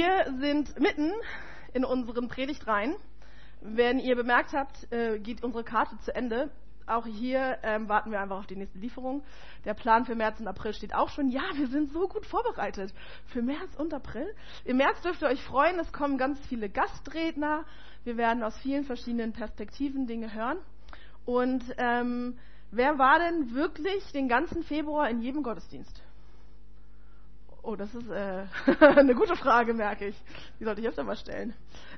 Wir sind mitten in unseren Predigtreihen. Wenn ihr bemerkt habt, geht unsere Karte zu Ende. Auch hier warten wir einfach auf die nächste Lieferung. Der Plan für März und April steht auch schon. Ja, wir sind so gut vorbereitet für März und April. Im März dürft ihr euch freuen, es kommen ganz viele Gastredner. Wir werden aus vielen verschiedenen Perspektiven Dinge hören. Und wer war denn wirklich den ganzen Februar in jedem Gottesdienst? Oh, das ist eine gute Frage, merke ich. Die sollte ich öfter mal stellen.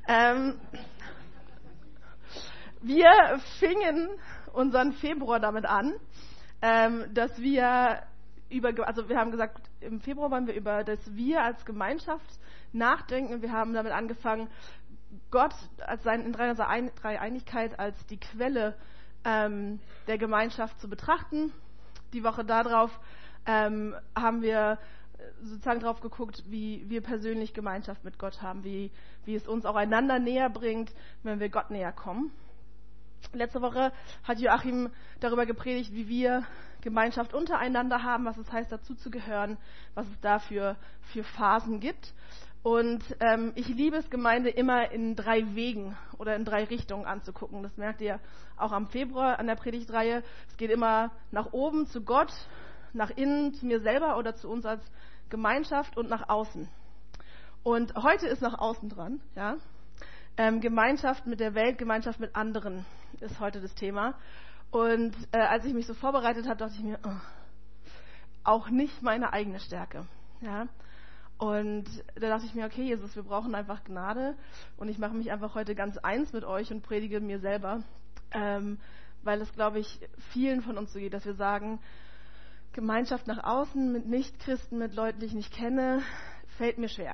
Wir fingen unseren Februar damit an, dass wir wir haben gesagt, im Februar wollen wir über das Wir als Gemeinschaft nachdenken. Und wir haben damit angefangen, Gott als in Dreieinigkeit als die Quelle der Gemeinschaft zu betrachten. Die Woche darauf haben wir sozusagen drauf geguckt, wie wir persönlich Gemeinschaft mit Gott haben, wie es uns auch einander näher bringt, wenn wir Gott näher kommen. Letzte Woche hat Joachim darüber gepredigt, wie wir Gemeinschaft untereinander haben, was es heißt, dazu zu gehören, was es dafür für Phasen gibt. Und ich liebe es, Gemeinde immer in 3 Wegen oder in 3 Richtungen anzugucken. Das merkt ihr auch am Februar an der Predigtreihe. Es geht immer nach oben zu Gott, nach innen zu mir selber oder zu uns als Gemeinschaft und nach außen. Und heute ist nach außen dran, ja. Gemeinschaft mit der Welt, Gemeinschaft mit anderen ist heute das Thema. Und als ich mich so vorbereitet habe, dachte ich mir, auch nicht meine eigene Stärke, ja. Und da dachte ich mir, okay, Jesus, wir brauchen einfach Gnade und ich mache mich einfach heute ganz eins mit euch und predige mir selber, weil es, glaube ich, vielen von uns so geht, dass wir sagen, Gemeinschaft nach außen mit Nichtchristen, mit Leuten, die ich nicht kenne, fällt mir schwer.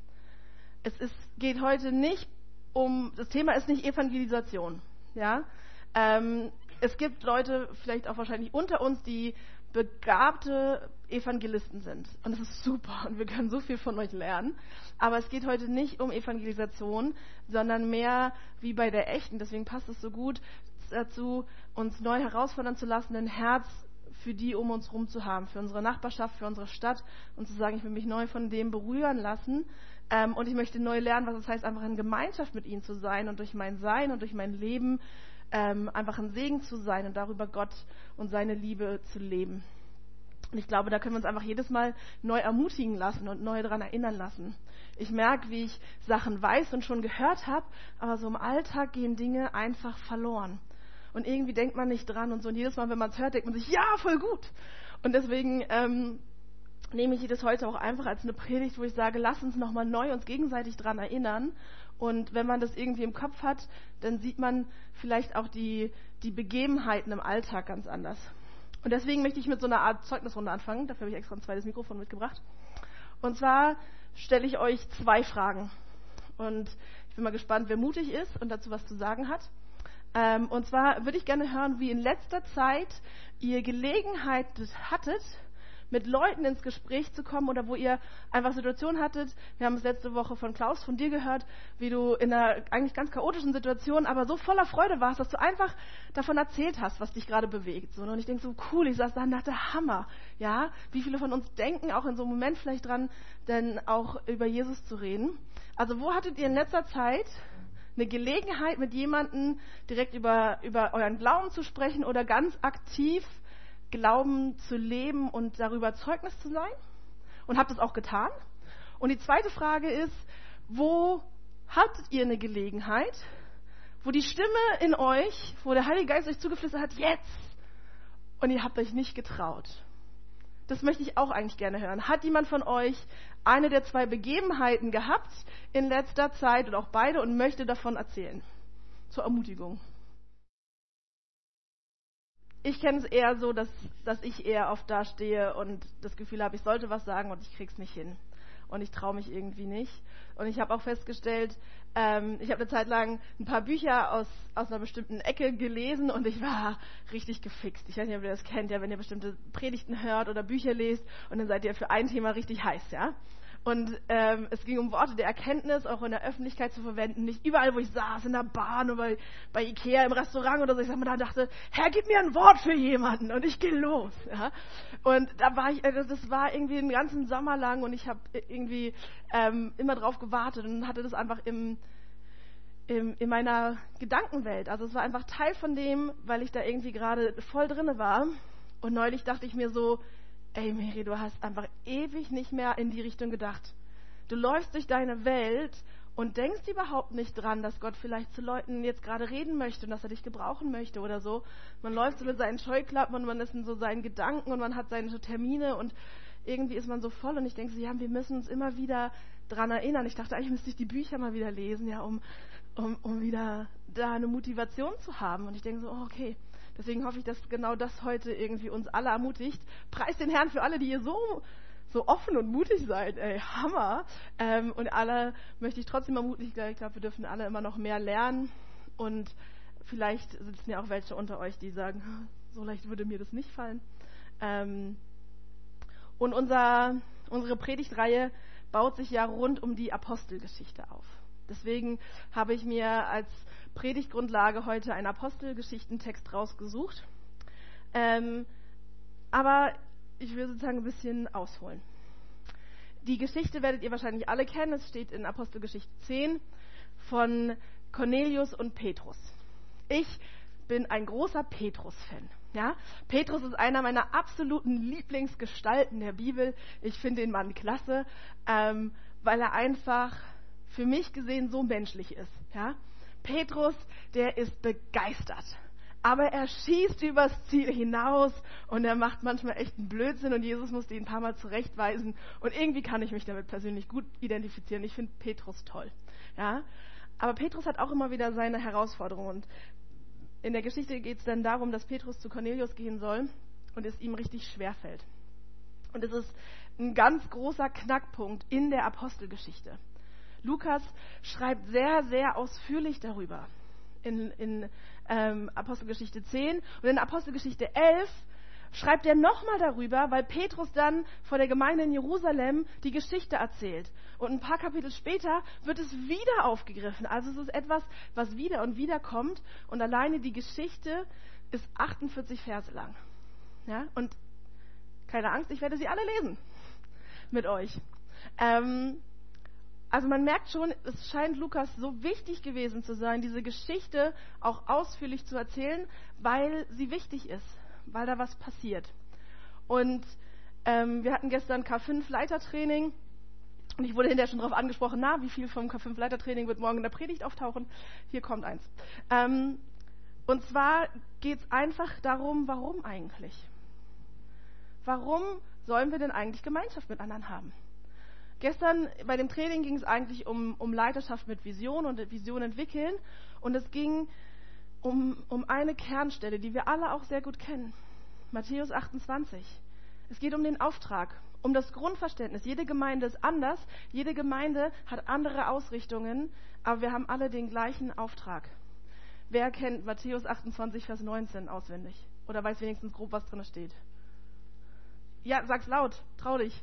Geht heute nicht das Thema ist nicht Evangelisation, ja. Es gibt Leute, vielleicht auch wahrscheinlich unter uns, die begabte Evangelisten sind. Und das ist super und wir können so viel von euch lernen. Aber es geht heute nicht um Evangelisation, sondern mehr wie bei der echten. Deswegen passt es so gut dazu, uns neu herausfordern zu lassen, ein Herz für die um uns herum zu haben, für unsere Nachbarschaft, für unsere Stadt und zu sagen, ich will mich neu von dem berühren lassen und ich möchte neu lernen, was es heißt, einfach in Gemeinschaft mit ihnen zu sein und durch mein Sein und durch mein Leben einfach ein Segen zu sein und darüber Gott und seine Liebe zu leben. Und ich glaube, da können wir uns einfach jedes Mal neu ermutigen lassen und neu daran erinnern lassen. Ich merke, wie ich Sachen weiß und schon gehört habe, aber so im Alltag gehen Dinge einfach verloren. Und irgendwie denkt man nicht dran und so. Und jedes Mal, wenn man es hört, denkt man sich, ja, voll gut. Und deswegen nehme ich das heute auch einfach als eine Predigt, wo ich sage, lass uns nochmal neu uns gegenseitig dran erinnern. Und wenn man das irgendwie im Kopf hat, dann sieht man vielleicht auch die Begebenheiten im Alltag ganz anders. Und deswegen möchte ich mit so einer Art Zeugnisrunde anfangen. Dafür habe ich extra ein zweites Mikrofon mitgebracht. Und zwar stelle ich euch 2 Fragen. Und ich bin mal gespannt, wer mutig ist und dazu was zu sagen hat. Und zwar würde ich gerne hören, wie in letzter Zeit ihr Gelegenheit hattet, mit Leuten ins Gespräch zu kommen oder wo ihr einfach Situationen hattet. Wir haben es letzte Woche von Klaus, von dir gehört, wie du in einer eigentlich ganz chaotischen Situation, aber so voller Freude warst, dass du einfach davon erzählt hast, was dich gerade bewegt. So, und ich denke so, cool, ich saß da und dachte, Hammer. Ja, wie viele von uns denken auch in so einem Moment vielleicht dran, denn auch über Jesus zu reden. Also wo hattet ihr in letzter Zeit eine Gelegenheit, mit jemandem direkt über euren Glauben zu sprechen oder ganz aktiv Glauben zu leben und darüber Zeugnis zu sein? Und habt es auch getan? Und die zweite Frage ist, wo hattet ihr eine Gelegenheit, wo die Stimme in euch, wo der Heilige Geist euch zugeflüstert hat, jetzt, und ihr habt euch nicht getraut? Das möchte ich auch eigentlich gerne hören. Hat jemand von euch eine der 2 Begebenheiten gehabt in letzter Zeit oder auch beide und möchte davon erzählen? Zur Ermutigung. Ich kenne es eher so, dass ich eher oft da stehe und das Gefühl habe, ich sollte was sagen und ich krieg's nicht hin. Und ich traue mich irgendwie nicht. Und ich habe auch festgestellt, ich habe eine Zeit lang ein paar Bücher aus einer bestimmten Ecke gelesen und ich war richtig gefixt. Ich weiß nicht, ob ihr das kennt, ja, wenn ihr bestimmte Predigten hört oder Bücher lest und dann seid ihr für ein Thema richtig heiß, ja. Und es ging um Worte der Erkenntnis, auch in der Öffentlichkeit zu verwenden. Nicht überall, wo ich saß, in der Bahn oder bei Ikea, im Restaurant oder so. Ich da dachte, Herr, gib mir ein Wort für jemanden und ich gehe los. Ja? Und da war ich, das war irgendwie den ganzen Sommer lang und ich habe irgendwie immer drauf gewartet und hatte das einfach in meiner Gedankenwelt. Also es war einfach Teil von dem, weil ich da irgendwie gerade voll drinne war. Und neulich dachte ich mir so, ey Mary, du hast einfach ewig nicht mehr in die Richtung gedacht. Du läufst durch deine Welt und denkst überhaupt nicht dran, dass Gott vielleicht zu Leuten jetzt gerade reden möchte und dass er dich gebrauchen möchte oder so. Man läuft so mit seinen Scheuklappen und man ist in so seinen Gedanken und man hat seine Termine und irgendwie ist man so voll und ich denke so, ja, wir müssen uns immer wieder dran erinnern. Ich dachte, eigentlich müsste ich die Bücher mal wieder lesen, ja, um wieder da eine Motivation zu haben. Und ich denke so, oh, okay. Deswegen hoffe ich, dass genau das heute irgendwie uns alle ermutigt. Preis den Herrn für alle, die ihr so offen und mutig seid. Ey, Hammer. Und alle möchte ich trotzdem ermutigen. Ich glaube, wir dürfen alle immer noch mehr lernen. Und vielleicht sitzen ja auch welche unter euch, die sagen, so leicht würde mir das nicht fallen. Und unsere Predigtreihe baut sich ja rund um die Apostelgeschichte auf. Deswegen habe ich mir als Predigtgrundlage heute einen Apostelgeschichtentext rausgesucht. Aber ich will sozusagen ein bisschen ausholen. Die Geschichte werdet ihr wahrscheinlich alle kennen. Es steht in Apostelgeschichte 10 von Cornelius und Petrus. Ich bin ein großer Petrus-Fan. Ja? Petrus ist einer meiner absoluten Lieblingsgestalten der Bibel. Ich finde den Mann klasse, weil er einfach für mich gesehen so menschlich ist. Ja? Petrus, der ist begeistert. Aber er schießt übers Ziel hinaus und er macht manchmal echt einen Blödsinn und Jesus musste ihn ein paar Mal zurechtweisen. Und irgendwie kann ich mich damit persönlich gut identifizieren. Ich finde Petrus toll. Ja? Aber Petrus hat auch immer wieder seine Herausforderungen. Und in der Geschichte geht es dann darum, dass Petrus zu Cornelius gehen soll und es ihm richtig schwerfällt. Und es ist ein ganz großer Knackpunkt in der Apostelgeschichte. Lukas schreibt sehr, sehr ausführlich darüber in Apostelgeschichte 10. Und in Apostelgeschichte 11 schreibt er nochmal darüber, weil Petrus dann vor der Gemeinde in Jerusalem die Geschichte erzählt. Und ein paar Kapitel später wird es wieder aufgegriffen. Also es ist etwas, was wieder und wieder kommt. Und alleine die Geschichte ist 48 Verse lang. Ja? Und keine Angst, ich werde sie alle lesen mit euch. Also man merkt schon, es scheint Lukas so wichtig gewesen zu sein, diese Geschichte auch ausführlich zu erzählen, weil sie wichtig ist, weil da was passiert. Und wir hatten gestern K5 Leitertraining und ich wurde hinterher schon darauf angesprochen, wie viel vom K5 Leitertraining wird morgen in der Predigt auftauchen? Hier kommt eins. Und zwar geht es einfach darum, warum eigentlich? Warum sollen wir denn eigentlich Gemeinschaft mit anderen haben? Gestern bei dem Training ging es eigentlich um Leiterschaft mit Vision und Vision entwickeln. Und es ging um eine Kernstelle, die wir alle auch sehr gut kennen. Matthäus 28. Es geht um den Auftrag, um das Grundverständnis. Jede Gemeinde ist anders, jede Gemeinde hat andere Ausrichtungen, aber wir haben alle den gleichen Auftrag. Wer kennt Matthäus 28, Vers 19 auswendig? Oder weiß wenigstens grob, was drin steht? Ja, sag's laut, trau dich.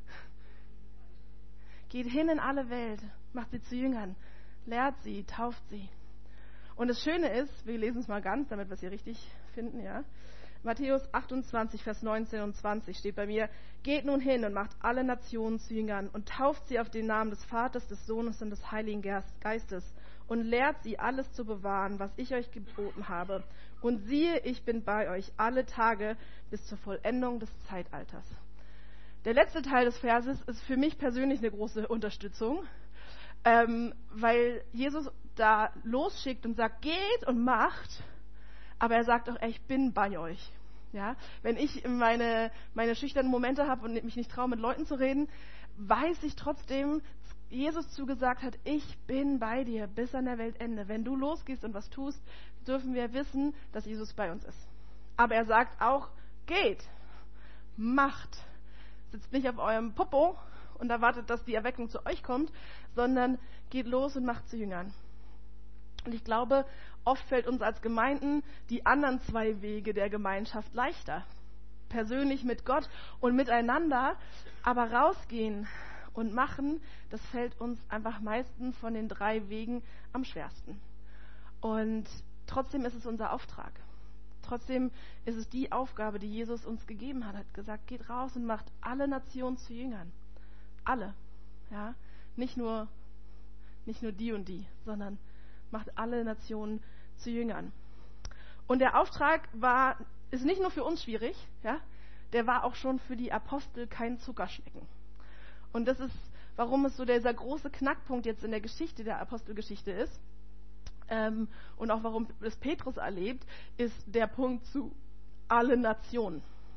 Geht hin in alle Welt, macht sie zu Jüngern, lehrt sie, tauft sie. Und das Schöne ist, wir lesen es mal ganz, damit wir es hier richtig finden, ja. Matthäus 28, Vers 19 und 20 steht bei mir: Geht nun hin und macht alle Nationen zu Jüngern und tauft sie auf den Namen des Vaters, des Sohnes und des Heiligen Geistes und lehrt sie, alles zu bewahren, was ich euch geboten habe. Und siehe, ich bin bei euch alle Tage bis zur Vollendung des Zeitalters. Der letzte Teil des Verses ist für mich persönlich eine große Unterstützung, weil Jesus da losschickt und sagt, geht und macht, aber er sagt auch, ich bin bei euch. Ja? Wenn ich meine schüchternen Momente habe und mich nicht traue, mit Leuten zu reden, weiß ich trotzdem, Jesus zugesagt hat, ich bin bei dir bis an der Weltende. Wenn du losgehst und was tust, dürfen wir wissen, dass Jesus bei uns ist. Aber er sagt auch, geht, macht. Sitzt nicht auf eurem Popo und erwartet, dass die Erweckung zu euch kommt, sondern geht los und macht zu Jüngern. Und ich glaube, oft fällt uns als Gemeinden die anderen zwei Wege der Gemeinschaft leichter. Persönlich mit Gott und miteinander, aber rausgehen Und machen, das fällt uns einfach meistens von den 3 Wegen am schwersten. Und trotzdem ist es unser Auftrag. Trotzdem ist es die Aufgabe, die Jesus uns gegeben hat. Er hat gesagt, geht raus und macht alle Nationen zu Jüngern. Alle. Ja? Nicht nur die und die, sondern macht alle Nationen zu Jüngern. Und der Auftrag ist nicht nur für uns schwierig, ja? Der war auch schon für die Apostel kein Zuckerschlecken. Und das ist, warum es so dieser große Knackpunkt jetzt in der Geschichte, der Apostelgeschichte ist. Und auch warum es Petrus erlebt, ist der Punkt zu alle Nationen.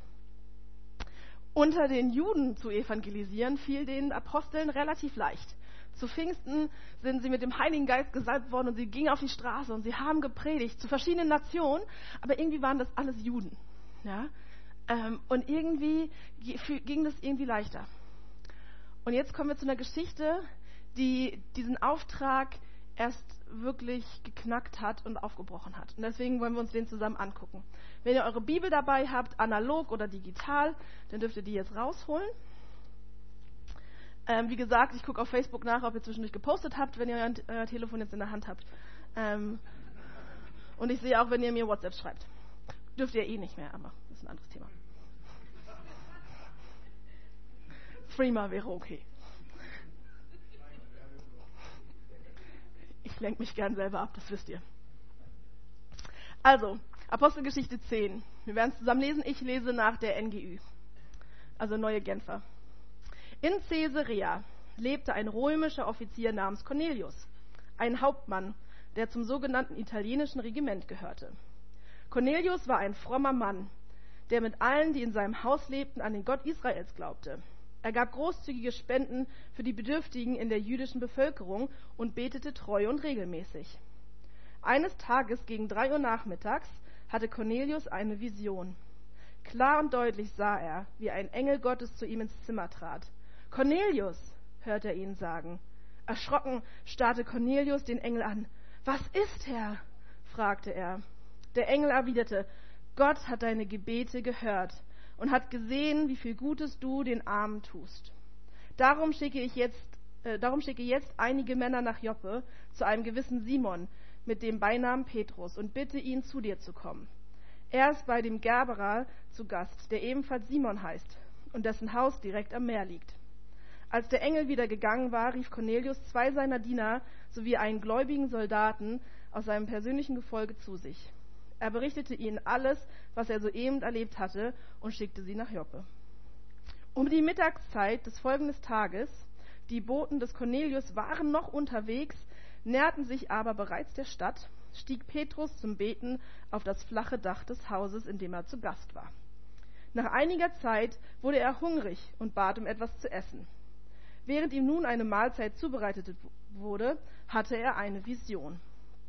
Unter den Juden zu evangelisieren, fiel den Aposteln relativ leicht. Zu Pfingsten sind sie mit dem Heiligen Geist gesalbt worden und sie gingen auf die Straße und sie haben gepredigt zu verschiedenen Nationen, aber irgendwie waren das alles Juden. Ja? Und irgendwie ging das irgendwie leichter. Und jetzt kommen wir zu einer Geschichte, die diesen Auftrag erst wirklich geknackt hat und aufgebrochen hat. Und deswegen wollen wir uns den zusammen angucken. Wenn ihr eure Bibel dabei habt, analog oder digital, dann dürft ihr die jetzt rausholen. Wie gesagt, ich gucke auf Facebook nach, ob ihr zwischendurch gepostet habt, wenn ihr euer Telefon jetzt in der Hand habt. Und ich sehe auch, wenn ihr mir WhatsApp schreibt. Dürft ihr eh nicht mehr, aber das ist ein anderes Thema. Threema wäre okay. Ich lenke mich gern selber ab, das wisst ihr. Also, Apostelgeschichte 10. Wir werden es zusammen lesen. Ich lese nach der NGÜ, also Neue Genfer. In Caesarea lebte ein römischer Offizier namens Cornelius, ein Hauptmann, der zum sogenannten italienischen Regiment gehörte. Cornelius war ein frommer Mann, der mit allen, die in seinem Haus lebten, an den Gott Israels glaubte. Er gab großzügige Spenden für die Bedürftigen in der jüdischen Bevölkerung und betete treu und regelmäßig. Eines Tages gegen 3 Uhr nachmittags hatte Cornelius eine Vision. Klar und deutlich sah er, wie ein Engel Gottes zu ihm ins Zimmer trat. »Cornelius«, hörte er ihn sagen. Erschrocken starrte Cornelius den Engel an. »Was ist, Herr?« fragte er. Der Engel erwiderte, »Gott hat deine Gebete gehört und hat gesehen, wie viel Gutes du den Armen tust. Darum schicke jetzt einige Männer nach Joppe zu einem gewissen Simon mit dem Beinamen Petrus und bitte ihn, zu dir zu kommen. Er ist bei dem Gerberer zu Gast, der ebenfalls Simon heißt und dessen Haus direkt am Meer liegt.« Als der Engel wieder gegangen war, rief Cornelius 2 seiner Diener sowie einen gläubigen Soldaten aus seinem persönlichen Gefolge zu sich. Er berichtete ihnen alles, was er soeben erlebt hatte, und schickte sie nach Joppe. Um die Mittagszeit des folgenden Tages, die Boten des Cornelius waren noch unterwegs, näherten sich aber bereits der Stadt, stieg Petrus zum Beten auf das flache Dach des Hauses, in dem er zu Gast war. Nach einiger Zeit wurde er hungrig und bat um etwas zu essen. Während ihm nun eine Mahlzeit zubereitet wurde, hatte er eine Vision.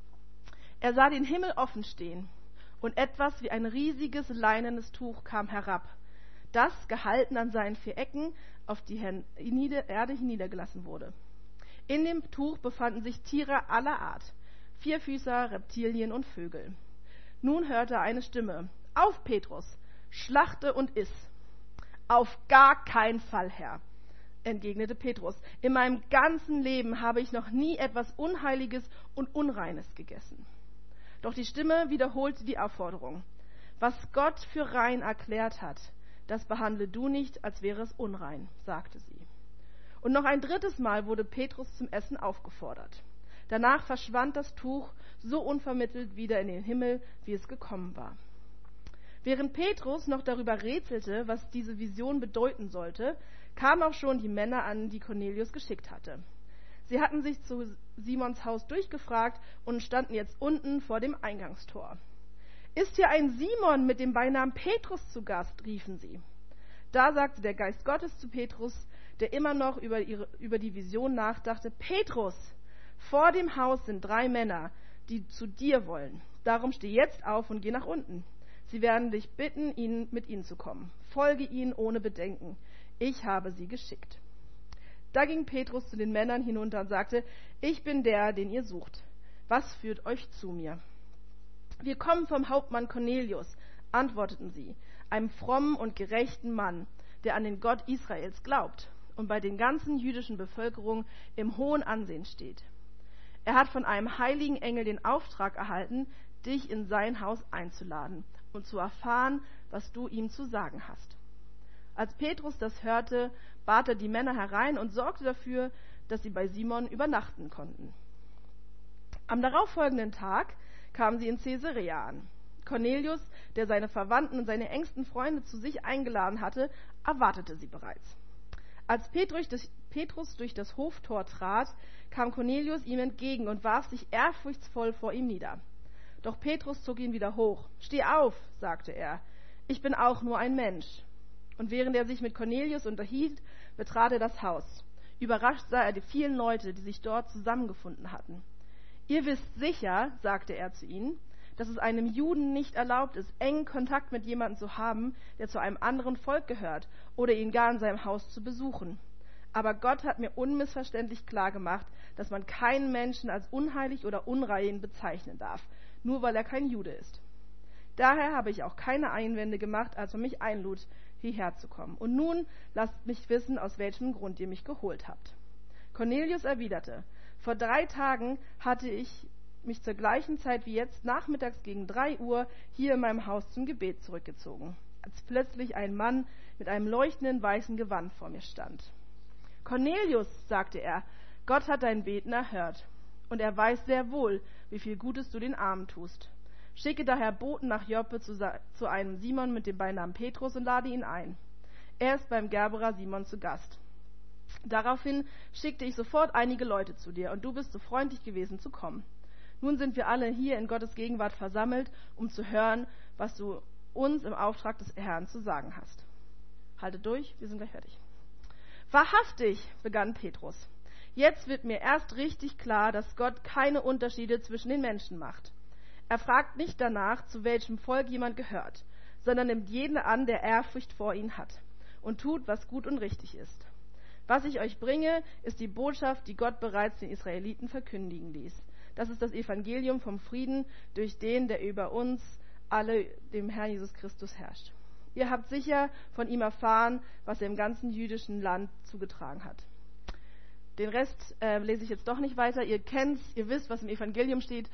Er sah den Himmel offen stehen und etwas wie ein riesiges leinenes Tuch kam herab, das, gehalten an seinen 4 Ecken, auf die Erde hinniedergelassen wurde. In dem Tuch befanden sich Tiere aller Art, Vierfüßer, Reptilien und Vögel. Nun hörte er eine Stimme: »Auf, Petrus, schlachte und iss.« »Auf gar keinen Fall, Herr«, entgegnete Petrus. »In meinem ganzen Leben habe ich noch nie etwas Unheiliges und Unreines gegessen.« Doch die Stimme wiederholte die Aufforderung. »Was Gott für rein erklärt hat, das behandle du nicht, als wäre es unrein«, sagte sie. Und noch ein 3. Mal wurde Petrus zum Essen aufgefordert. Danach verschwand das Tuch so unvermittelt wieder in den Himmel, wie es gekommen war. Während Petrus noch darüber rätselte, was diese Vision bedeuten sollte, kamen auch schon die Männer an, die Cornelius geschickt hatte. Sie hatten sich zu Simons Haus durchgefragt und standen jetzt unten vor dem Eingangstor. »Ist hier ein Simon mit dem Beinamen Petrus zu Gast?«, riefen sie. Da sagte der Geist Gottes zu Petrus, der immer noch über die Vision nachdachte: »Petrus, vor dem Haus sind 3 Männer, die zu dir wollen. Darum steh jetzt auf und geh nach unten. Sie werden dich bitten, mit ihnen zu kommen. Folge ihnen ohne Bedenken. Ich habe sie geschickt.« Da ging Petrus zu den Männern hinunter und sagte: »Ich bin der, den ihr sucht. Was führt euch zu mir?« »Wir kommen vom Hauptmann Cornelius«, antworteten sie, »einem frommen und gerechten Mann, der an den Gott Israels glaubt und bei den ganzen jüdischen Bevölkerung im hohen Ansehen steht. Er hat von einem heiligen Engel den Auftrag erhalten, dich in sein Haus einzuladen und zu erfahren, was du ihm zu sagen hast. Als Petrus das hörte, bat er die Männer herein und sorgte dafür, dass sie bei Simon übernachten konnten. Am darauffolgenden Tag kamen sie in Caesarea an. Cornelius, der seine Verwandten und seine engsten Freunde zu sich eingeladen hatte, erwartete sie bereits. Als Petrus durch das Hoftor trat, kam Cornelius ihm entgegen und warf sich ehrfurchtsvoll vor ihm nieder. Doch Petrus zog ihn wieder hoch. »Steh auf«, sagte er, »ich bin auch nur ein Mensch.« Und während er sich mit Cornelius unterhielt, betrat er das Haus. Überrascht sah er die vielen Leute, die sich dort zusammengefunden hatten. »Ihr wisst sicher«, sagte er zu ihnen, »dass es einem Juden nicht erlaubt ist, engen Kontakt mit jemandem zu haben, der zu einem anderen Volk gehört, oder ihn gar in seinem Haus zu besuchen. Aber Gott hat mir unmissverständlich klargemacht, dass man keinen Menschen als unheilig oder unrein bezeichnen darf, nur weil er kein Jude ist. Daher habe ich auch keine Einwände gemacht, als man mich einlud, hierher zu kommen. Und nun lasst mich wissen, aus welchem Grund ihr mich geholt habt.« Cornelius erwiderte, »Vor 3 Tagen hatte ich mich zur gleichen Zeit wie jetzt nachmittags gegen 3 Uhr hier in meinem Haus zum Gebet zurückgezogen, als plötzlich ein Mann mit einem leuchtenden weißen Gewand vor mir stand. »Cornelius«, sagte er, »Gott hat dein Beten erhört, und er weiß sehr wohl, wie viel Gutes du den Armen tust. Schicke daher Boten nach Joppe zu einem Simon mit dem Beinamen Petrus und lade ihn ein. Er ist beim Gerberer Simon zu Gast. Daraufhin schickte ich sofort einige Leute zu dir, und du bist so freundlich gewesen zu kommen. Nun sind wir alle hier in Gottes Gegenwart versammelt, um zu hören, was du uns im Auftrag des Herrn zu sagen hast.« Haltet durch, wir sind gleich fertig. »Wahrhaftig«, begann Petrus, »jetzt wird mir erst richtig klar, dass Gott keine Unterschiede zwischen den Menschen macht. Er fragt nicht danach, zu welchem Volk jemand gehört, sondern nimmt jeden an, der Ehrfurcht vor ihm hat, und tut, was gut und richtig ist. Was ich euch bringe, ist die Botschaft, die Gott bereits den Israeliten verkündigen ließ. Das ist das Evangelium vom Frieden durch den, der über uns alle, dem Herrn Jesus Christus, herrscht. Ihr habt sicher von ihm erfahren, was er im ganzen jüdischen Land zugetragen hat.« Den Rest lese ich jetzt doch nicht weiter. Ihr kennt's, ihr wisst, was im Evangelium steht.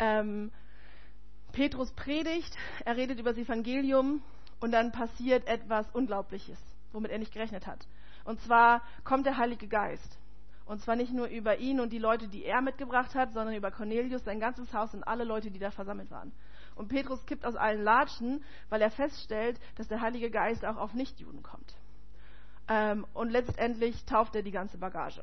Petrus predigt, er redet über das Evangelium und dann passiert etwas Unglaubliches, womit er nicht gerechnet hat. Und zwar kommt der Heilige Geist. Und zwar nicht nur über ihn und die Leute, die er mitgebracht hat, sondern über Cornelius, sein ganzes Haus und alle Leute, die da versammelt waren. Und Petrus kippt aus allen Latschen, weil er feststellt, dass der Heilige Geist auch auf Nichtjuden kommt. Und letztendlich tauft er die ganze Bagage.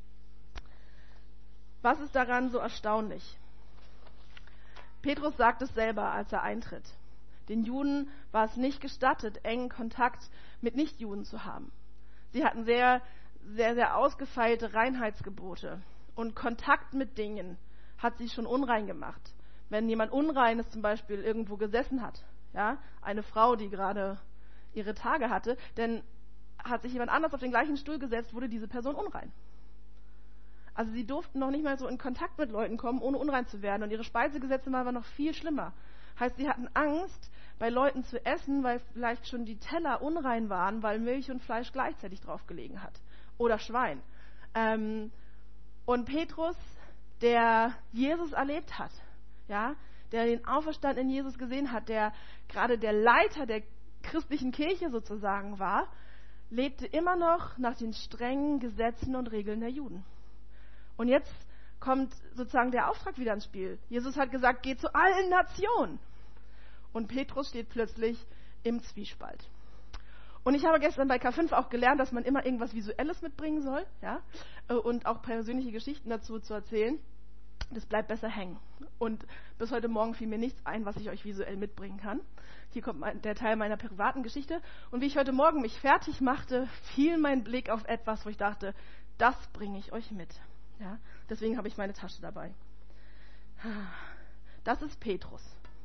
Was ist daran so erstaunlich? Petrus sagt es selber, als er eintritt. Den Juden war es nicht gestattet, engen Kontakt mit Nichtjuden zu haben. Sie hatten sehr, sehr, sehr ausgefeilte Reinheitsgebote. Und Kontakt mit Dingen hat sie schon unrein gemacht. Wenn jemand Unreines zum Beispiel irgendwo gesessen hat, ja, eine Frau, die gerade ihre Tage hatte, dann hat sich jemand anders auf den gleichen Stuhl gesetzt, wurde diese Person unrein. Also sie durften noch nicht mal so in Kontakt mit Leuten kommen, ohne unrein zu werden. Und ihre Speisegesetze waren noch viel schlimmer. Heißt, sie hatten Angst, bei Leuten zu essen, weil vielleicht schon die Teller unrein waren, weil Milch und Fleisch gleichzeitig drauf gelegen hat. Oder Schwein. Und Petrus, der Jesus erlebt hat, ja, der den auferstandenen Jesus gesehen hat, der gerade der Leiter der christlichen Kirche sozusagen war, lebte immer noch nach den strengen Gesetzen und Regeln der Juden. Und jetzt kommt sozusagen der Auftrag wieder ins Spiel. Jesus hat gesagt, geht zu allen Nationen. Und Petrus steht plötzlich im Zwiespalt. Und ich habe gestern bei K5 auch gelernt, dass man immer irgendwas Visuelles mitbringen soll, ja, und auch persönliche Geschichten dazu zu erzählen. Das bleibt besser hängen. Und bis heute Morgen fiel mir nichts ein, was ich euch visuell mitbringen kann. Hier kommt der Teil meiner privaten Geschichte. Und wie ich heute Morgen mich fertig machte, fiel mein Blick auf etwas, wo ich dachte, das bringe ich euch mit. Ja, deswegen habe ich meine Tasche dabei. Das ist Petrus.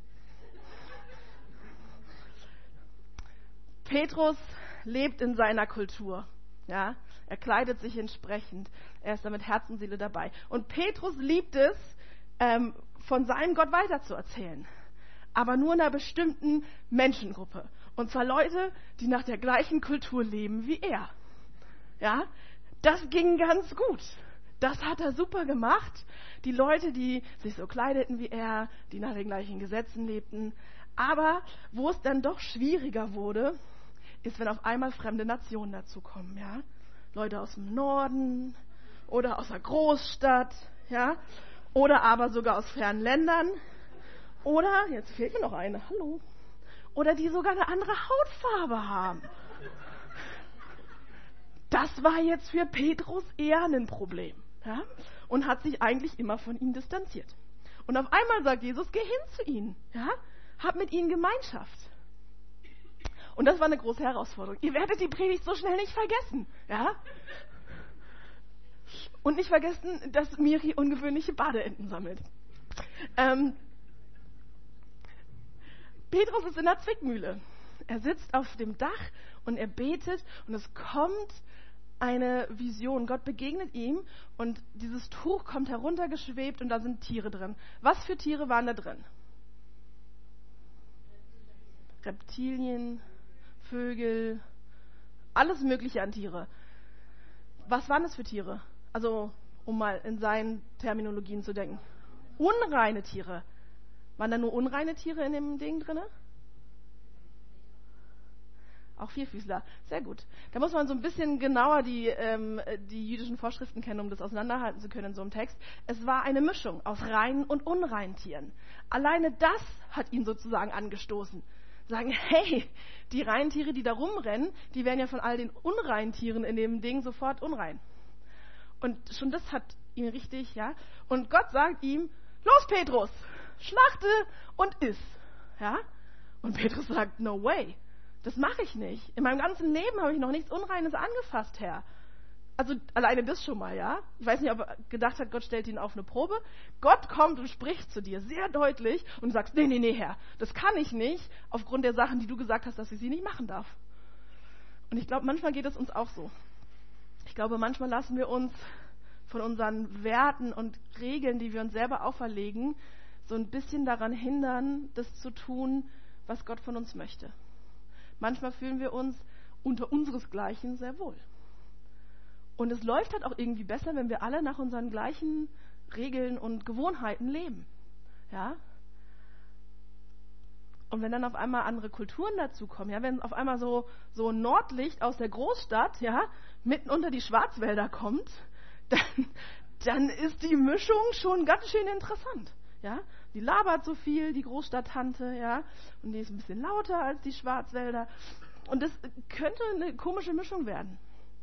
Petrus lebt in seiner Kultur. Ja, er kleidet sich entsprechend. Er ist da mit Herz und Seele dabei. Und Petrus liebt es, von seinem Gott weiterzuerzählen. Aber nur einer bestimmten Menschengruppe. Und zwar Leute, die nach der gleichen Kultur leben wie er. Ja, das ging ganz gut. Das hat er super gemacht. Die Leute, die sich so kleideten wie er, die nach den gleichen Gesetzen lebten. Aber wo es dann doch schwieriger wurde, ist, wenn auf einmal fremde Nationen dazukommen. Ja? Leute aus dem Norden oder aus der Großstadt, ja, oder aber sogar aus fernen Ländern. Oder, jetzt fehlt mir noch eine, hallo. Oder die sogar eine andere Hautfarbe haben. Das war jetzt für Petrus eher ein Problem. Ja? Und hat sich eigentlich immer von ihm distanziert. Und auf einmal sagt Jesus, geh hin zu ihnen. Ja? Hab mit ihnen Gemeinschaft. Und das war eine große Herausforderung. Ihr werdet die Predigt so schnell nicht vergessen. Ja? Und nicht vergessen, dass Miri ungewöhnliche Badeenten sammelt. Petrus ist in der Zwickmühle. Er sitzt auf dem Dach und er betet und es kommt eine Vision. Gott begegnet ihm und dieses Tuch kommt heruntergeschwebt und da sind Tiere drin. Was für Tiere waren da drin? Reptilien, Vögel, alles Mögliche an Tiere. Was waren das für Tiere? Also, um mal in seinen Terminologien zu denken. Unreine Tiere. Waren da nur unreine Tiere in dem Ding drin? Auch Vierfüßler. Sehr gut. Da muss man so ein bisschen genauer die jüdischen Vorschriften kennen, um das auseinanderhalten zu können in so einem Text. Es war eine Mischung aus reinen und unreinen Tieren. Alleine das hat ihn sozusagen angestoßen. Sagen, hey, die reinen Tiere, die da rumrennen, die werden ja von all den unreinen Tieren in dem Ding sofort unrein. Und schon das hat ihn richtig, ja. Und Gott sagt ihm, los Petrus, schlachte und iss. Ja? Und Petrus sagt, no way, das mache ich nicht. In meinem ganzen Leben habe ich noch nichts Unreines angefasst, Herr. Also alleine das schon mal, ja. Ich weiß nicht, ob er gedacht hat, Gott stellt ihn auf eine Probe. Gott kommt und spricht zu dir sehr deutlich und du sagst, nee, Herr, das kann ich nicht, aufgrund der Sachen, die du gesagt hast, dass ich sie nicht machen darf. Und ich glaube, manchmal geht es uns auch so. Ich glaube, manchmal lassen wir uns von unseren Werten und Regeln, die wir uns selber auferlegen, so ein bisschen daran hindern, das zu tun, was Gott von uns möchte. Manchmal fühlen wir uns unter unseresgleichen sehr wohl. Und es läuft halt auch irgendwie besser, wenn wir alle nach unseren gleichen Regeln und Gewohnheiten leben. Ja? Und wenn dann auf einmal andere Kulturen dazukommen, ja, wenn auf einmal so ein Nordlicht aus der Großstadt, ja, mitten unter die Schwarzwälder kommt, dann ist die Mischung schon ganz schön interessant. Ja? Die labert so viel, die Großstadttante, ja, und die ist ein bisschen lauter als die Schwarzwälder. Und das könnte eine komische Mischung werden.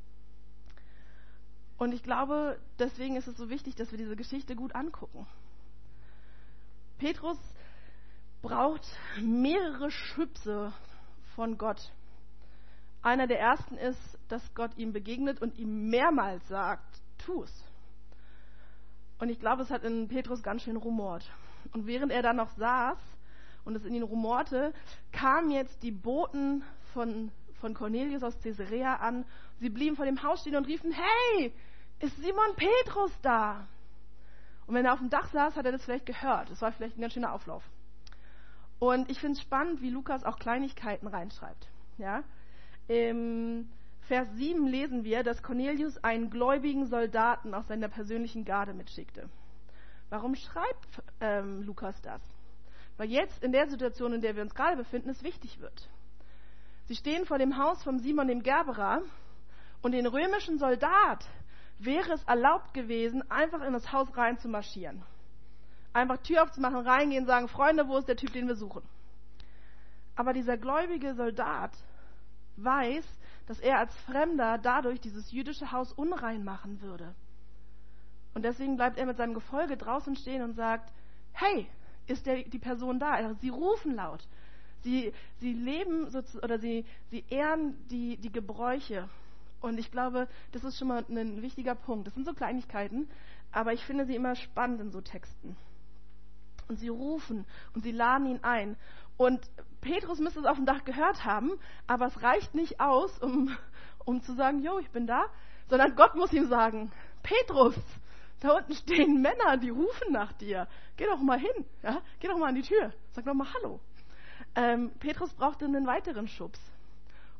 Und ich glaube, deswegen ist es so wichtig, dass wir diese Geschichte gut angucken. Petrus braucht mehrere Schubse von Gott. Einer der ersten ist, dass Gott ihm begegnet und ihm mehrmals sagt, tu es. Und ich glaube, es hat in Petrus ganz schön rumort. Und während er da noch saß und es in ihn rumorte, kamen jetzt die Boten von Cornelius aus Caesarea an. Sie blieben vor dem Haus stehen und riefen, hey, ist Simon Petrus da? Und wenn er auf dem Dach saß, hat er das vielleicht gehört. Das war vielleicht ein ganz schöner Auflauf. Und ich finde es spannend, wie Lukas auch Kleinigkeiten reinschreibt. Ja? Im Vers 7 lesen wir, dass Cornelius einen gläubigen Soldaten aus seiner persönlichen Garde mitschickte. Warum schreibt Lukas das? Weil jetzt in der Situation, in der wir uns gerade befinden, es wichtig wird. Sie stehen vor dem Haus von Simon dem Gerberer und den römischen Soldat wäre es erlaubt gewesen, einfach in das Haus rein zu marschieren. Einfach Tür aufzumachen, reingehen, sagen, Freunde, wo ist der Typ, den wir suchen? Aber dieser gläubige Soldat weiß, dass er als Fremder dadurch dieses jüdische Haus unrein machen würde. Und deswegen bleibt er mit seinem Gefolge draußen stehen und sagt, hey, ist die Person da? Sie rufen laut. Sie leben oder sie ehren die Gebräuche. Und ich glaube, das ist schon mal ein wichtiger Punkt. Das sind so Kleinigkeiten, aber ich finde sie immer spannend in so Texten. Und sie rufen und sie laden ihn ein. Und Petrus müsste es auf dem Dach gehört haben, aber es reicht nicht aus, um zu sagen, jo, ich bin da, sondern Gott muss ihm sagen, Petrus, da unten stehen Männer, die rufen nach dir. Geh doch mal hin, ja? Geh doch mal an die Tür, sag doch mal Hallo. Petrus brauchte einen weiteren Schubs.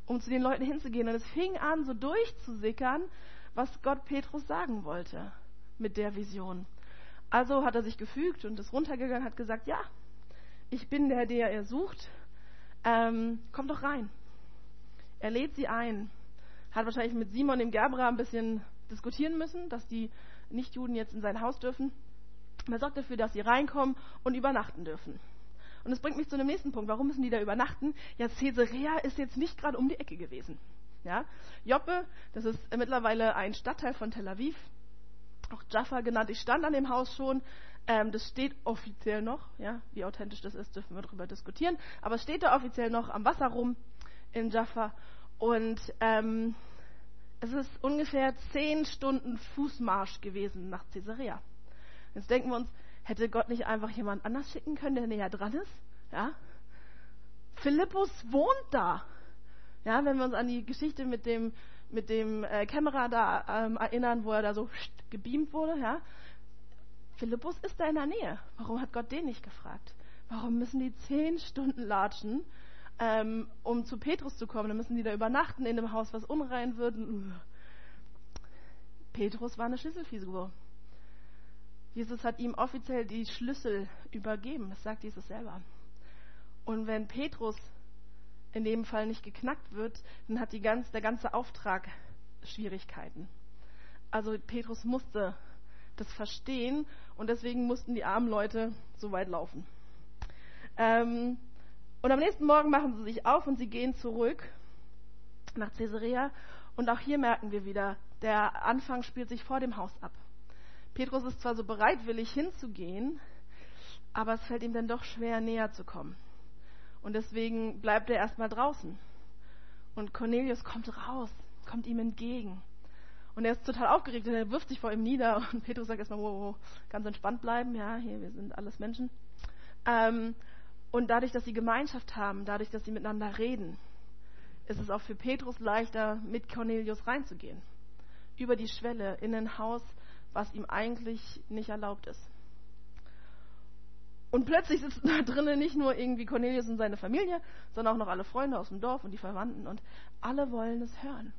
um zu den Leuten hinzugehen. Und es fing an, so durchzusickern, was Gott Petrus sagen wollte mit der Vision. Also hat er sich gefügt und ist runtergegangen, hat gesagt, ja, ich bin der er sucht, kommt doch rein. Er lädt sie ein. Hat wahrscheinlich mit Simon dem Gerberer ein bisschen diskutieren müssen, dass die Nichtjuden jetzt in sein Haus dürfen. Er sorgt dafür, dass sie reinkommen und übernachten dürfen. Und das bringt mich zu dem nächsten Punkt. Warum müssen die da übernachten? Ja, Caesarea ist jetzt nicht gerade um die Ecke gewesen. Ja? Joppe, das ist mittlerweile ein Stadtteil von Tel Aviv, auch Jaffa genannt. Ich stand an dem Haus schon. Das steht offiziell noch. Ja? Wie authentisch das ist, dürfen wir darüber diskutieren. Aber es steht da offiziell noch am Wasser rum in Jaffa. Und es ist ungefähr 10 Stunden Fußmarsch gewesen nach Caesarea. Jetzt denken wir uns, hätte Gott nicht einfach jemand anders schicken können, der näher dran ist? Ja? Philippus wohnt da. Ja, wenn wir uns an die Geschichte mit dem Kämmerer da erinnern, wo er da so gebeamt wurde. Ja? Philippus ist da in der Nähe. Warum hat Gott den nicht gefragt? Warum müssen die 10 Stunden latschen, um zu Petrus zu kommen? Dann müssen die da übernachten in dem Haus, was unrein wird. Petrus war eine Schlüsselfigur. Jesus hat ihm offiziell die Schlüssel übergeben. Das sagt Jesus selber. Und wenn Petrus in dem Fall nicht geknackt wird, dann hat der ganze Auftrag Schwierigkeiten. Also Petrus musste das verstehen und deswegen mussten die armen Leute so weit laufen. Und am nächsten Morgen machen sie sich auf und sie gehen zurück nach Caesarea. Und auch hier merken wir wieder, der Anfang spielt sich vor dem Haus ab. Petrus ist zwar so bereitwillig hinzugehen, aber es fällt ihm dann doch schwer, näher zu kommen. Und deswegen bleibt er erstmal draußen. Und Cornelius kommt raus, kommt ihm entgegen. Und er ist total aufgeregt und er wirft sich vor ihm nieder. Und Petrus sagt erstmal, wow, ganz entspannt bleiben. Ja, hier, wir sind alles Menschen. Und dadurch, dass sie Gemeinschaft haben, dadurch, dass sie miteinander reden, ist es auch für Petrus leichter, mit Cornelius reinzugehen. Über die Schwelle in ein Haus, was ihm eigentlich nicht erlaubt ist. Und plötzlich sitzen da drinnen nicht nur irgendwie Cornelius und seine Familie, sondern auch noch alle Freunde aus dem Dorf und die Verwandten und alle wollen es hören.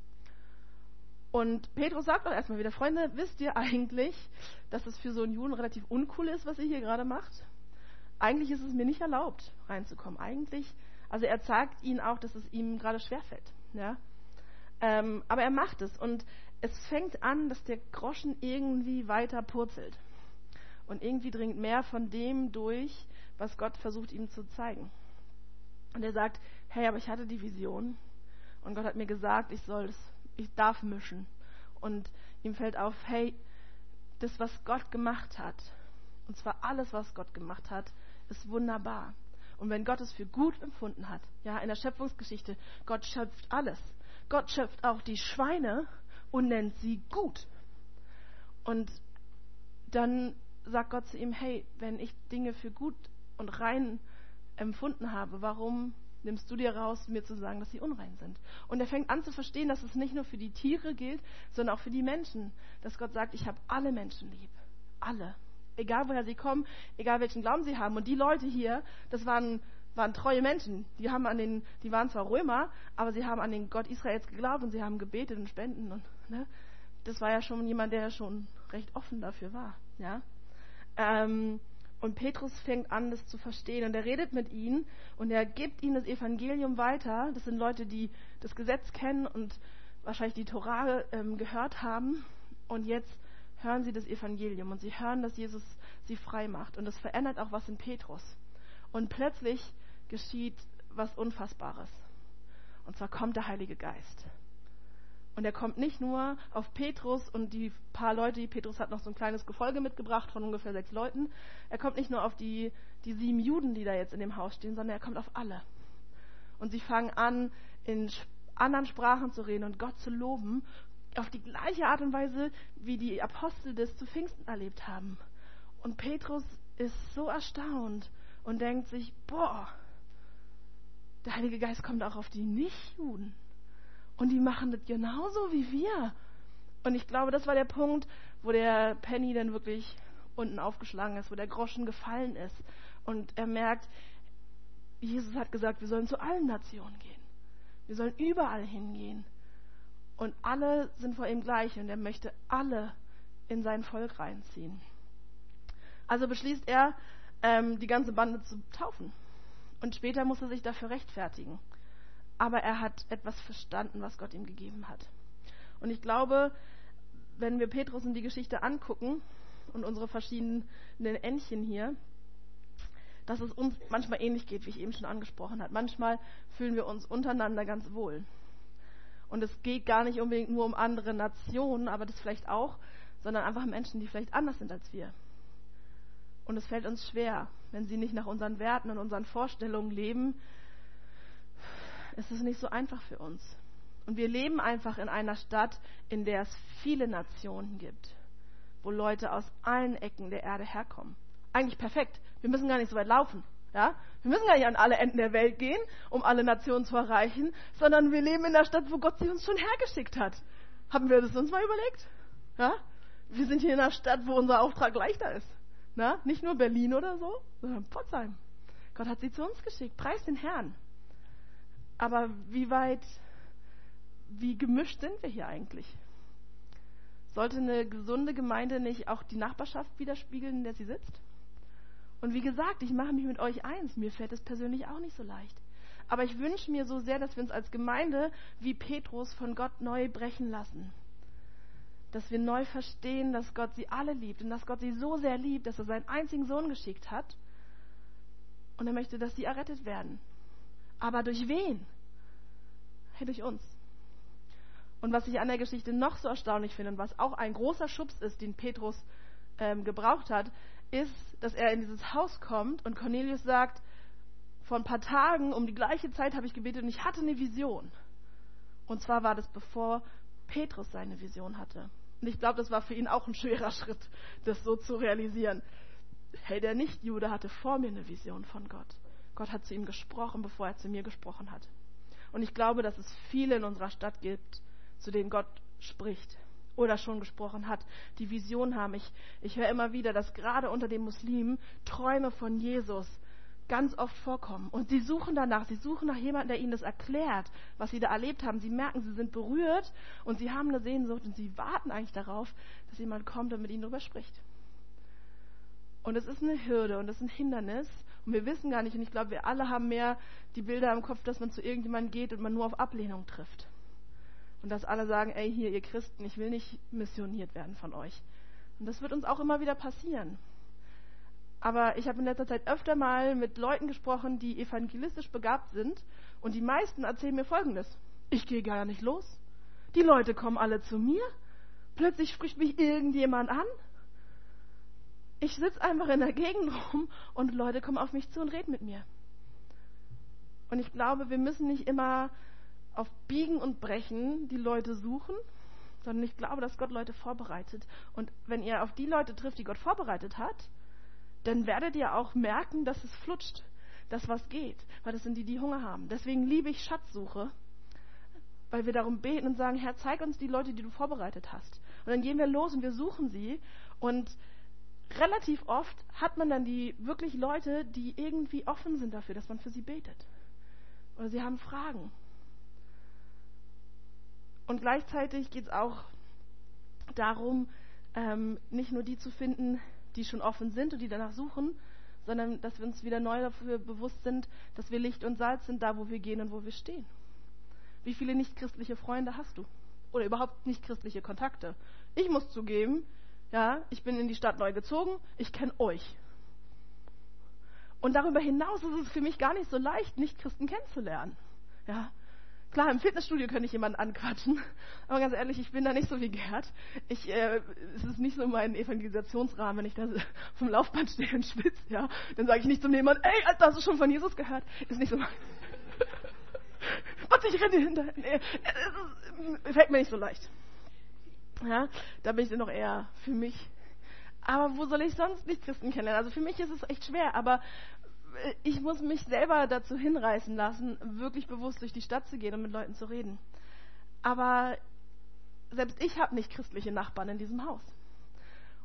Und Petrus sagt auch erstmal wieder, Freunde, wisst ihr eigentlich, dass es für so einen Juden relativ uncool ist, was ihr hier gerade macht? Eigentlich ist es mir nicht erlaubt, reinzukommen. Also er zeigt ihnen auch, dass es ihm gerade schwerfällt. Ja? Aber er macht es und es fängt an, dass der Groschen irgendwie weiter purzelt. Und irgendwie dringt mehr von dem durch, was Gott versucht ihm zu zeigen. Und er sagt, hey, aber ich hatte die Vision und Gott hat mir gesagt, ich darf mischen. Und ihm fällt auf, hey, das, was Gott gemacht hat, und zwar alles, was Gott gemacht hat, ist wunderbar. Und wenn Gott es für gut empfunden hat, ja, in der Schöpfungsgeschichte, Gott schöpft alles. Gott schöpft auch die Schweine und nennt sie gut. Und dann sagt Gott zu ihm, hey, wenn ich Dinge für gut und rein empfunden habe, warum nimmst du dir raus, mir zu sagen, dass sie unrein sind? Und er fängt an zu verstehen, dass es nicht nur für die Tiere gilt, sondern auch für die Menschen. Dass Gott sagt, ich habe alle Menschen lieb. Alle. Egal woher sie kommen, egal welchen Glauben sie haben. Und die Leute hier, das waren treue Menschen. Die waren zwar Römer, aber sie haben an den Gott Israels geglaubt und sie haben gebetet und spenden. Und, ne? Das war ja schon jemand, der schon recht offen dafür war. Ja? Und Petrus fängt an, das zu verstehen. Und er redet mit ihnen und er gibt ihnen das Evangelium weiter. Das sind Leute, die das Gesetz kennen und wahrscheinlich die Tora gehört haben. Und jetzt hören sie das Evangelium und sie hören, dass Jesus sie frei macht. Und das verändert auch was in Petrus. Und plötzlich geschieht was Unfassbares. Und zwar kommt der Heilige Geist. Und er kommt nicht nur auf Petrus und die paar Leute, Petrus hat noch so ein kleines Gefolge mitgebracht von ungefähr 6 Leuten. Er kommt nicht nur auf die 7 Juden, die da jetzt in dem Haus stehen, sondern er kommt auf alle. Und sie fangen an, in anderen Sprachen zu reden und Gott zu loben, auf die gleiche Art und Weise, wie die Apostel das zu Pfingsten erlebt haben. Und Petrus ist so erstaunt und denkt sich, boah, der Heilige Geist kommt auch auf die Nichtjuden. Und die machen das genauso wie wir. Und ich glaube, das war der Punkt, wo der Penny dann wirklich unten aufgeschlagen ist, wo der Groschen gefallen ist. Und er merkt, Jesus hat gesagt, wir sollen zu allen Nationen gehen. Wir sollen überall hingehen. Und alle sind vor ihm gleich und er möchte alle in sein Volk reinziehen. Also beschließt er, die ganze Bande zu taufen. Und später muss er sich dafür rechtfertigen. Aber er hat etwas verstanden, was Gott ihm gegeben hat. Und ich glaube, wenn wir Petrus und die Geschichte angucken und unsere verschiedenen Entchen hier, dass es uns manchmal ähnlich geht, wie ich eben schon angesprochen habe. Manchmal fühlen wir uns untereinander ganz wohl. Und es geht gar nicht unbedingt nur um andere Nationen, aber das vielleicht auch, sondern einfach Menschen, die vielleicht anders sind als wir. Und es fällt uns schwer, wenn sie nicht nach unseren Werten und unseren Vorstellungen leben, ist es nicht so einfach für uns. Und wir leben einfach in einer Stadt, in der es viele Nationen gibt, wo Leute aus allen Ecken der Erde herkommen. Eigentlich perfekt. Wir müssen gar nicht so weit laufen. Ja? Wir müssen gar nicht an alle Enden der Welt gehen, um alle Nationen zu erreichen, sondern wir leben in der Stadt, wo Gott sie uns schon hergeschickt hat. Haben wir das uns mal überlegt? Ja? Wir sind hier in einer Stadt, wo unser Auftrag leichter ist. Na? Nicht nur Berlin oder so, sondern Pforzheim. Gott hat sie zu uns geschickt. Preis den Herrn. Aber wie gemischt sind wir hier eigentlich? Sollte eine gesunde Gemeinde nicht auch die Nachbarschaft widerspiegeln, in der sie sitzt? Und wie gesagt, ich mache mich mit euch eins. Mir fällt es persönlich auch nicht so leicht. Aber ich wünsche mir so sehr, dass wir uns als Gemeinde wie Petrus von Gott neu brechen lassen. Dass wir neu verstehen, dass Gott sie alle liebt und dass Gott sie so sehr liebt, dass er seinen einzigen Sohn geschickt hat. Und er möchte, dass sie errettet werden. Aber durch wen? Hey, durch uns. Und was ich an der Geschichte noch so erstaunlich finde und was auch ein großer Schubs ist, den Petrus gebraucht hat, ist, dass er in dieses Haus kommt und Cornelius sagt, vor ein paar Tagen um die gleiche Zeit habe ich gebetet und ich hatte eine Vision. Und zwar war das, bevor Petrus seine Vision hatte. Und ich glaube, das war für ihn auch ein schwerer Schritt, das so zu realisieren. Hey, der Nicht-Jude hatte vor mir eine Vision von Gott. Gott hat zu ihm gesprochen, bevor er zu mir gesprochen hat. Und ich glaube, dass es viele in unserer Stadt gibt, zu denen Gott spricht oder schon gesprochen hat, die Vision haben. Ich höre immer wieder, dass gerade unter den Muslimen Träume von Jesus ganz oft vorkommen. Und sie suchen danach, sie suchen nach jemandem, der ihnen das erklärt, was sie da erlebt haben. Sie merken, sie sind berührt und sie haben eine Sehnsucht und sie warten eigentlich darauf, dass jemand kommt und mit ihnen darüber spricht. Und es ist eine Hürde und es ist ein Hindernis und wir wissen gar nicht, und ich glaube, wir alle haben mehr die Bilder im Kopf, dass man zu irgendjemandem geht und man nur auf Ablehnung trifft. Und dass alle sagen, ey, hier, ihr Christen, ich will nicht missioniert werden von euch. Und das wird uns auch immer wieder passieren. Aber ich habe in letzter Zeit öfter mal mit Leuten gesprochen, die evangelistisch begabt sind. Und die meisten erzählen mir Folgendes. Ich gehe gar nicht los. Die Leute kommen alle zu mir. Plötzlich spricht mich irgendjemand an. Ich sitze einfach in der Gegend rum und Leute kommen auf mich zu und reden mit mir. Und ich glaube, wir müssen nicht immer auf Biegen und Brechen die Leute suchen, sondern ich glaube, dass Gott Leute vorbereitet. Und wenn ihr auf die Leute trifft, die Gott vorbereitet hat, dann werdet ihr auch merken, dass es flutscht, dass was geht, weil das sind die, die Hunger haben. Deswegen liebe ich Schatzsuche, weil wir darum beten und sagen, Herr, zeig uns die Leute, die du vorbereitet hast. Und dann gehen wir los und wir suchen sie und relativ oft hat man dann die wirklich Leute, die irgendwie offen sind dafür, dass man für sie betet. Oder sie haben Fragen. Und gleichzeitig geht es auch darum, nicht nur die zu finden, die schon offen sind und die danach suchen, sondern dass wir uns wieder neu dafür bewusst sind, dass wir Licht und Salz sind, da wo wir gehen und wo wir stehen. Wie viele nicht-christliche Freunde hast du? Oder überhaupt nicht-christliche Kontakte? Ich muss zugeben, ja, ich bin in die Stadt neu gezogen, ich kenne euch. Und darüber hinaus ist es für mich gar nicht so leicht, Nicht-Christen kennenzulernen. Ja, klar, im Fitnessstudio könnte ich jemanden anquatschen, aber ganz ehrlich, ich bin da nicht so wie Gerd. Es ist nicht so mein Evangelisationsrahmen, wenn ich da vom Laufband stehe und schwitze, ja. Dann sage ich nicht zum Nebenmann, ey, Alter, hast du schon von Jesus gehört? Ist nicht so mein... Warte, ich renne hinter. Nee, es fällt mir nicht so leicht. Ja, da bin ich dann noch eher für mich. Aber wo soll ich sonst nicht Christen kennenlernen? Also für mich ist es echt schwer, aber ich muss mich selber dazu hinreißen lassen, wirklich bewusst durch die Stadt zu gehen und mit Leuten zu reden. Aber selbst ich habe nicht christliche Nachbarn in diesem Haus.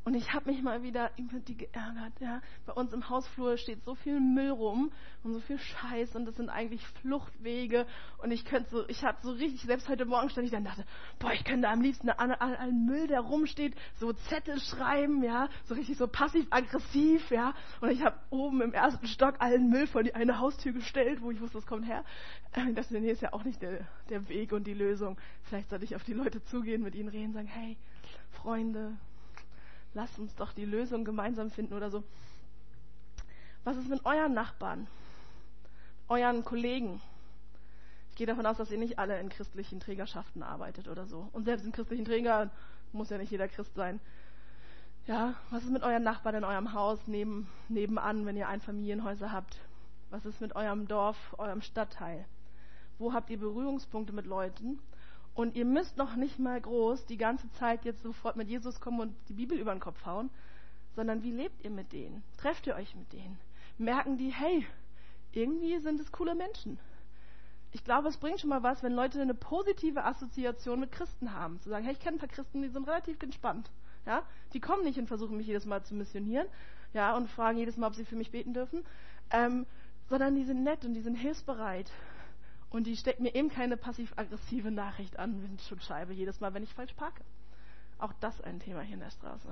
Und ich habe mich mal wieder über die geärgert. Ja. Bei uns im Hausflur steht so viel Müll rum und so viel Scheiß und das sind eigentlich Fluchtwege. Und ich hatte so richtig, selbst heute Morgen stand ich da und dachte, boah, ich könnte am liebsten an allen Müll, der rumsteht, so Zettel schreiben, ja, so richtig so passiv-aggressiv, ja. Und ich habe oben im ersten Stock allen Müll vor die eine Haustür gestellt, wo ich wusste, das kommt her. Ich dachte, nee, ist ja auch nicht der Weg und die Lösung. Vielleicht sollte ich auf die Leute zugehen, mit ihnen reden, sagen, hey, Freunde, lasst uns doch die Lösung gemeinsam finden oder so. Was ist mit euren Nachbarn, euren Kollegen? Ich gehe davon aus, dass ihr nicht alle in christlichen Trägerschaften arbeitet oder so. Und selbst in christlichen Trägern muss ja nicht jeder Christ sein. Ja, was ist mit euren Nachbarn in eurem Haus nebenan, wenn ihr Einfamilienhäuser habt? Was ist mit eurem Dorf, eurem Stadtteil? Wo habt ihr Berührungspunkte mit Leuten? Und ihr müsst noch nicht mal groß die ganze Zeit jetzt sofort mit Jesus kommen und die Bibel über den Kopf hauen, sondern wie lebt ihr mit denen? Trefft ihr euch mit denen? Merken die, hey, irgendwie sind es coole Menschen. Ich glaube, es bringt schon mal was, wenn Leute eine positive Assoziation mit Christen haben. Zu sagen, hey, ich kenne ein paar Christen, die sind relativ entspannt. Ja? Die kommen nicht und versuchen mich jedes Mal zu missionieren, ja, und fragen jedes Mal, ob sie für mich beten dürfen, sondern die sind nett und die sind hilfsbereit. Und die steckt mir eben keine passiv-aggressive Nachricht an, Windschutzscheibe, jedes Mal, wenn ich falsch parke. Auch das ein Thema hier in der Straße.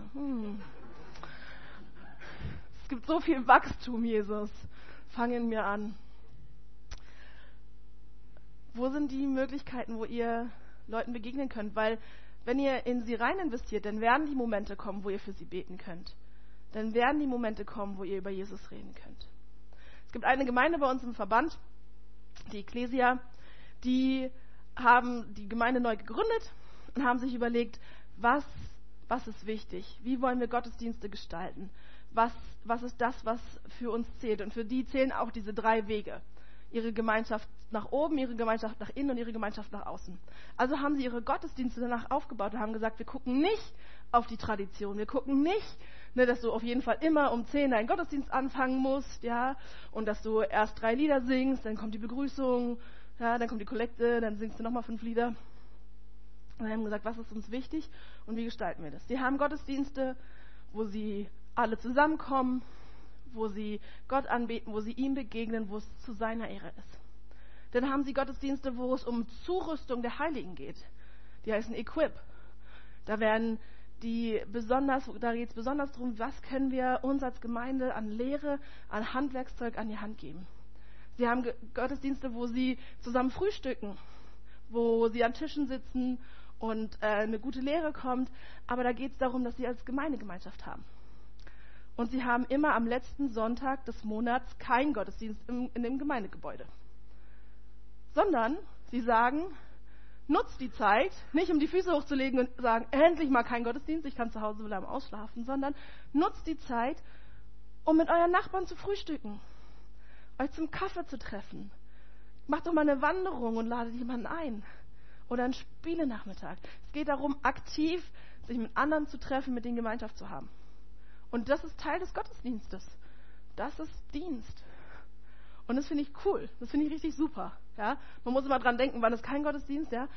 Es gibt so viel Wachstum, Jesus. Fang in mir an. Wo sind die Möglichkeiten, wo ihr Leuten begegnen könnt? Weil, wenn ihr in sie rein investiert, dann werden die Momente kommen, wo ihr für sie beten könnt. Dann werden die Momente kommen, wo ihr über Jesus reden könnt. Es gibt eine Gemeinde bei uns im Verband, die Ecclesia, die haben die Gemeinde neu gegründet und haben sich überlegt, was ist wichtig? Wie wollen wir Gottesdienste gestalten? Was ist das, was für uns zählt? Und für die zählen auch diese 3 Wege. Ihre Gemeinschaft nach oben, ihre Gemeinschaft nach innen und ihre Gemeinschaft nach außen. Also haben sie ihre Gottesdienste danach aufgebaut und haben gesagt, wir gucken nicht auf die Tradition. Wir gucken nicht, dass du auf jeden Fall immer um 10 deinen Gottesdienst anfangen musst, ja, und dass du erst 3 Lieder singst, dann kommt die Begrüßung, ja, dann kommt die Kollekte, dann singst du nochmal 5 Lieder. Und wir haben gesagt, was ist uns wichtig und wie gestalten wir das? Die haben Gottesdienste, wo sie alle zusammenkommen, wo sie Gott anbeten, wo sie ihm begegnen, wo es zu seiner Ehre ist. Dann haben sie Gottesdienste, wo es um Zurüstung der Heiligen geht. Die heißen Equip. Da geht es besonders darum, was können wir uns als Gemeinde an Lehre, an Handwerkszeug an die Hand geben. Sie haben Gottesdienste, wo sie zusammen frühstücken, wo sie an Tischen sitzen und eine gute Lehre kommt. Aber da geht es darum, dass sie als Gemeindegemeinschaft haben. Und sie haben immer am letzten Sonntag des Monats keinen Gottesdienst in dem Gemeindegebäude. Sondern sie sagen, nutzt die Zeit, nicht um die Füße hochzulegen und sagen, endlich mal kein Gottesdienst, ich kann zu Hause bleiben ausschlafen, sondern nutzt die Zeit, um mit euren Nachbarn zu frühstücken, euch zum Kaffee zu treffen. Macht doch mal eine Wanderung und ladet jemanden ein. Oder einen Spielenachmittag. Es geht darum, aktiv sich mit anderen zu treffen, mit denen Gemeinschaft zu haben. Und das ist Teil des Gottesdienstes. Das ist Dienst. Und das finde ich cool. Das finde ich richtig super. Ja? Man muss immer dran denken, wann ist kein Gottesdienst. Ja?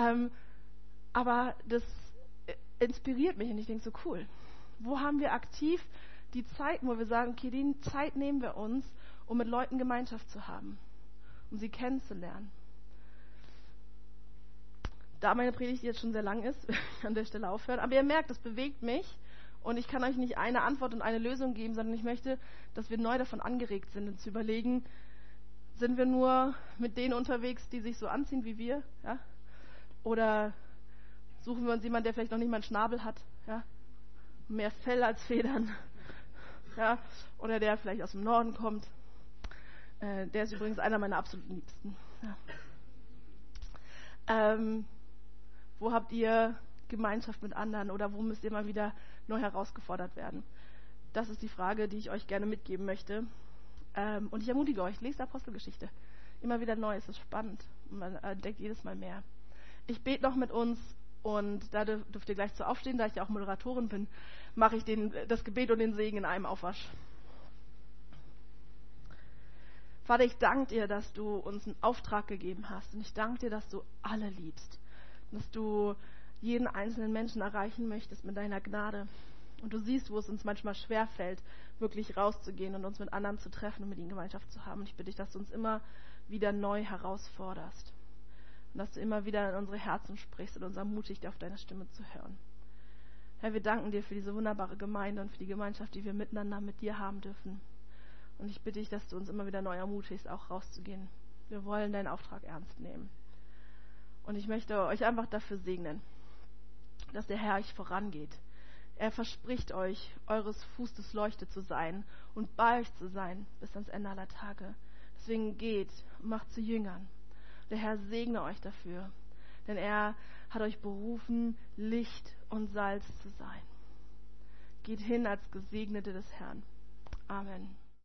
Aber das inspiriert mich und ich denke so, cool. Wo haben wir aktiv die Zeiten, wo wir sagen, okay, die Zeit nehmen wir uns, um mit Leuten Gemeinschaft zu haben, um sie kennenzulernen. Da meine Predigt jetzt schon sehr lang ist, an der Stelle aufhören. Aber ihr merkt, das bewegt mich. Und ich kann euch nicht eine Antwort und eine Lösung geben, sondern ich möchte, dass wir neu davon angeregt sind und zu überlegen, sind wir nur mit denen unterwegs, die sich so anziehen wie wir? Ja? Oder suchen wir uns jemanden, der vielleicht noch nicht mal einen Schnabel hat? Ja? Mehr Fell als Federn? Ja? Oder der vielleicht aus dem Norden kommt? Der ist übrigens einer meiner absoluten Liebsten. Ja. Wo habt ihr Gemeinschaft mit anderen oder wo müsst ihr mal wieder neu herausgefordert werden? Das ist die Frage, die ich euch gerne mitgeben möchte. Und ich ermutige euch, lest Apostelgeschichte. Immer wieder neu, es ist spannend. Man entdeckt jedes Mal mehr. Ich bete noch mit uns und da dürft ihr gleich zu aufstehen, da ich ja auch Moderatorin bin, mache ich das Gebet und den Segen in einem Aufwasch. Vater, ich danke dir, dass du uns einen Auftrag gegeben hast und ich danke dir, dass du alle liebst. Dass du jeden einzelnen Menschen erreichen möchtest mit deiner Gnade. Und du siehst, wo es uns manchmal schwerfällt, wirklich rauszugehen und uns mit anderen zu treffen und mit ihnen Gemeinschaft zu haben. Und ich bitte dich, dass du uns immer wieder neu herausforderst. Und dass du immer wieder in unsere Herzen sprichst und uns ermutigt, auf deine Stimme zu hören. Herr, wir danken dir für diese wunderbare Gemeinde und für die Gemeinschaft, die wir miteinander mit dir haben dürfen. Und ich bitte dich, dass du uns immer wieder neu ermutigst, auch rauszugehen. Wir wollen deinen Auftrag ernst nehmen. Und ich möchte euch einfach dafür segnen, dass der Herr euch vorangeht. Er verspricht euch, eures Fußes Leuchte zu sein und bei euch zu sein bis ans Ende aller Tage. Deswegen geht, macht zu Jüngern. Der Herr segne euch dafür, denn er hat euch berufen, Licht und Salz zu sein. Geht hin als Gesegnete des Herrn. Amen.